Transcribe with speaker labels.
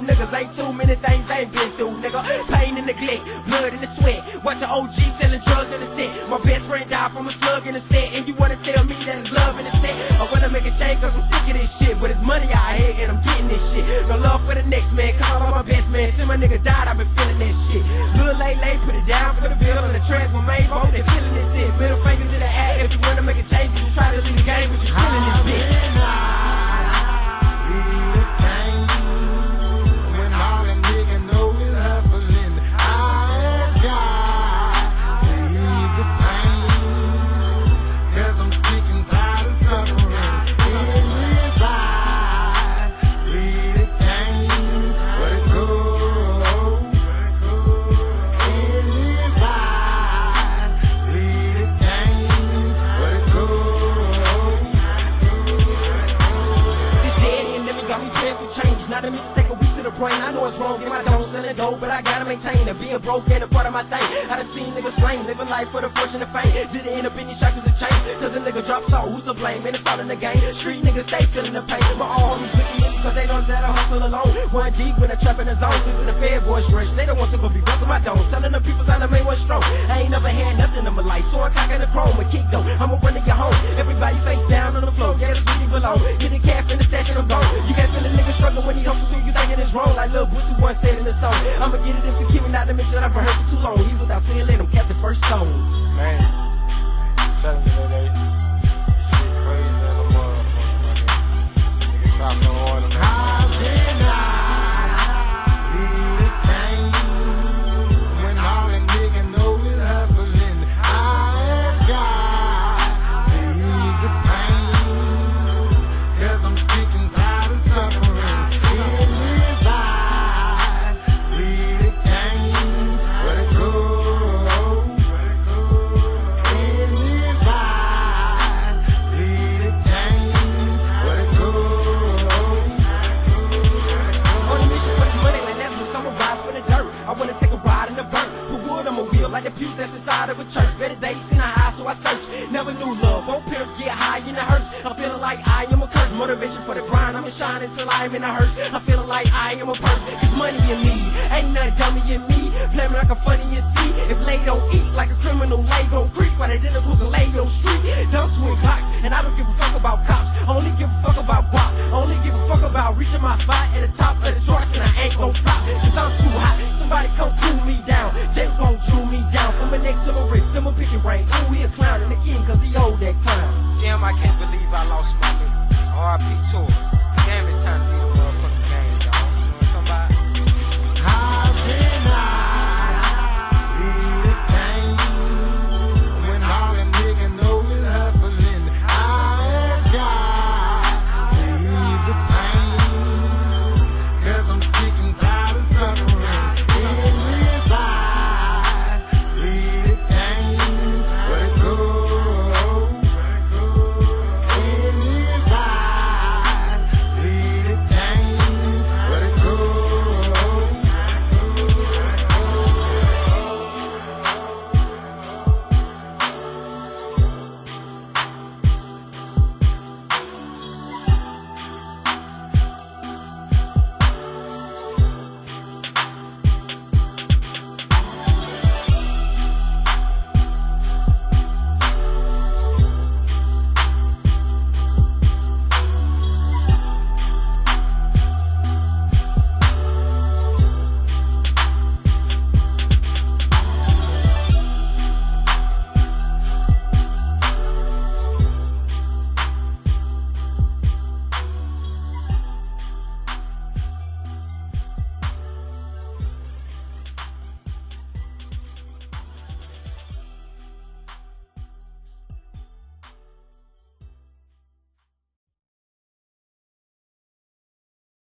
Speaker 1: niggas ain't too many things they ain't been through, nigga. Pain and neglect, blood and the sweat. Watch your OG selling drugs in the set. My best friend died from a slug in the set, and you wanna tell me that it's love in the set? I wanna make a change cause I'm sick of this shit, but it's money out here and I'm getting this shit. No love for the next man, call on my best man. Since my nigga died, I've been feeling that shit. Lil' lay, put it down for the bill on the track. My main vote, they feeling this shit. Middle finger to the ass if you wanna make a change, you try to leave the game, but you still in this bitch. Not to me to take a week to the brain. I know it's wrong, and I don't sell it dope, but I gotta maintain it. Being broke ain't a part of my thing. I done seen niggas slain, living life for the fortune and fame. Did it end up in these shackles and chains? Cause a nigga drops off, who's to blame? Man, it's all in the game. Street niggas stay feeling the pain. My all homies looking at me cause they know that I hustle alone. One deep when I trap in the zone. Cause when the fair boys rush, they don't want to go be bustin' my dome. Telling the people's how to make one stroke. I ain't never had nothing in my life, so I cock in the chrome and kick though. I'ma run to your home. Everybody face down on the floor, yeah, that's where you belong. Get a calf in the session, I'm gone. You can't feel a nigga struggle when he hustles, so you thinking it's wrong. Like Lil Boosie once said in the song, I'ma get it if you keep me, not to mention that I've heard for too long. He was out saying let him catch the first stone.
Speaker 2: Man, telling me that this shit crazy than a motherfucker. Nigga try some more than that. How did I leave the game when all that nigga know is hustling? I've got to ease the pain, cause I'm sick and tired of suffering.
Speaker 1: I wanna take a ride in the burnt, put wood on my wheel like the pews that's inside of a church. Better days in the high, so I search. Never knew love, both parents get high in the hearse. I'm feeling like I am a curse, motivation for the grind. I'ma shine until I am in a hearse. I'm feeling like I am a purse, cause money in me